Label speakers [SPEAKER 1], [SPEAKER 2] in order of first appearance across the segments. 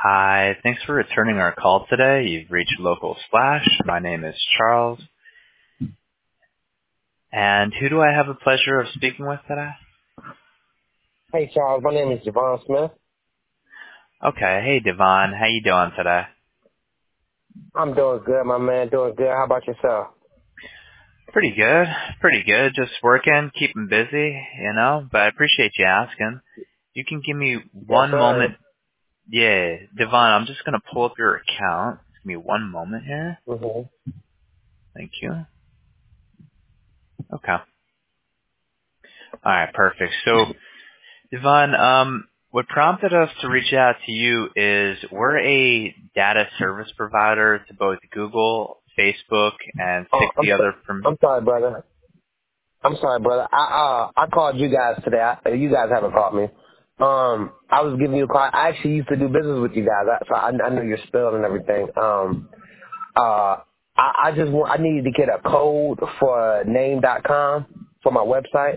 [SPEAKER 1] Hi, thanks for returning our call today. You've reached Local Splash. My name is Charles. And who do I have the pleasure of speaking with today?
[SPEAKER 2] Hey, Charles. My name is Javon Smith.
[SPEAKER 1] Okay, hey Devon, how you doing today?
[SPEAKER 2] I'm doing good, my man. Doing good. How about yourself?
[SPEAKER 1] Pretty good. Just working, keeping busy, but I appreciate you asking. You can give me
[SPEAKER 2] Yes,
[SPEAKER 1] one
[SPEAKER 2] sir.
[SPEAKER 1] moment. Yeah, Devon, I'm just going to pull up your account. Give me one moment here.
[SPEAKER 2] Mhm.
[SPEAKER 1] Thank you. Okay. Alright, perfect. So, Devon, what prompted us to reach out to you is we're a data service provider to both Google, Facebook, and
[SPEAKER 2] Oh,
[SPEAKER 1] 60 other
[SPEAKER 2] I'm sorry, brother. I'm sorry, brother. I called you guys today. You guys haven't called me. I was giving you a call. I actually used to do business with you guys, so I know your spell and everything. I needed to get a code for name.com for my website.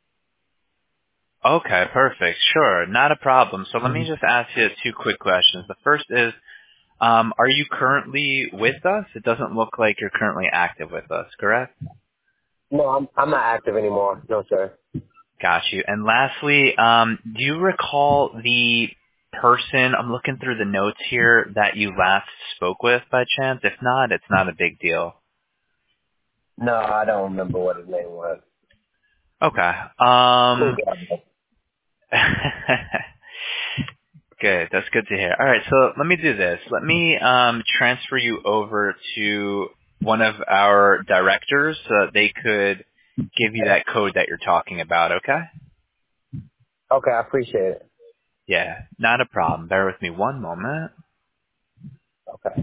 [SPEAKER 1] Okay, perfect. Sure, not a problem. So let me
[SPEAKER 2] Mhm.
[SPEAKER 1] just ask you two quick questions. The first is, are you currently with us? It doesn't look like you're currently active with us, correct?
[SPEAKER 2] No, I'm not active anymore. No, sir.
[SPEAKER 1] Got you. And lastly, do you recall the person, I'm looking through the notes here, that you last spoke with by chance? If not, it's not a big deal.
[SPEAKER 2] No, I don't remember what his name was.
[SPEAKER 1] Okay.
[SPEAKER 2] Cool guy.
[SPEAKER 1] Good. That's good to hear. All right. So let me do this. Let me transfer you over to one of our directors so that they could give you that code that you're talking about. Okay?
[SPEAKER 2] Okay, I appreciate it.
[SPEAKER 1] Yeah. Not a problem. Bear with me one moment.
[SPEAKER 2] Okay.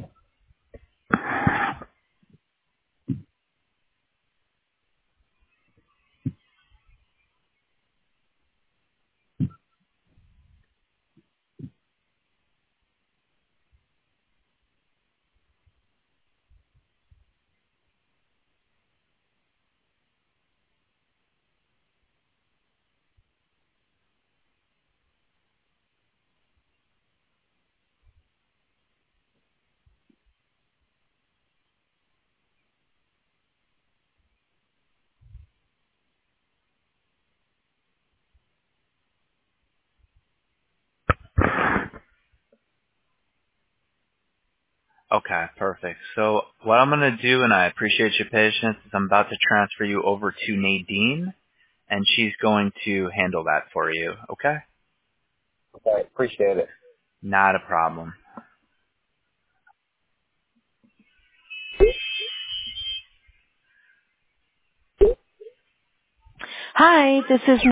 [SPEAKER 1] Okay. Perfect. So what I'm going to do, and I appreciate your patience, is I'm about to transfer you over to Nadine, and she's going to handle that for you. Okay?
[SPEAKER 2] Okay, appreciate it.
[SPEAKER 1] Not a problem. Hi, this is